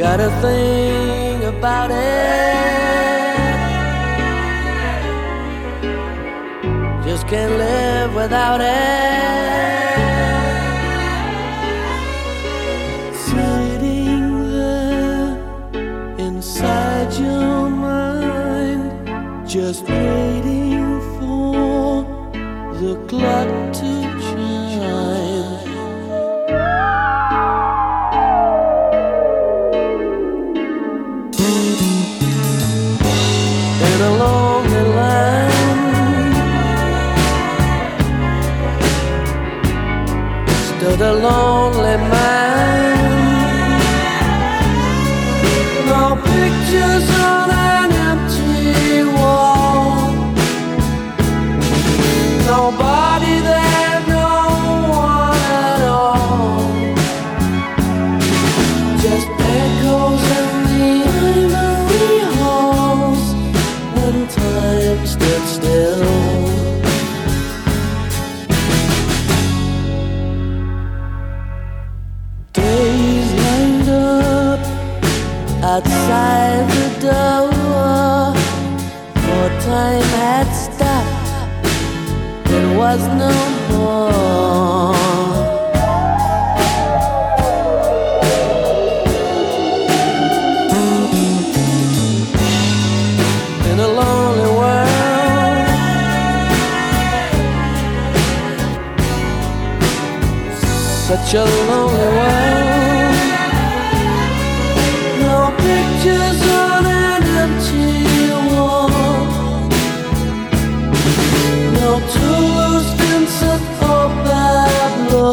got a thing about it, just can't live without it. Sitting there inside your mind, just waiting for the clock to chime. In a lonely line, stood a lonely man. No pictures on an empty wall, nobody there, no one at all. Just echoes in the ivory halls when time stood still. Days lined up outside the door, for time had stopped, there was no more. In a lonely world, such a lonely world. No pictures on an empty wall, no Toulouse, Vincent or Pablo,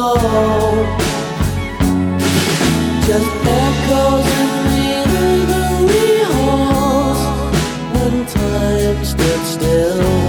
just echoes in the ivory halls when time stood still.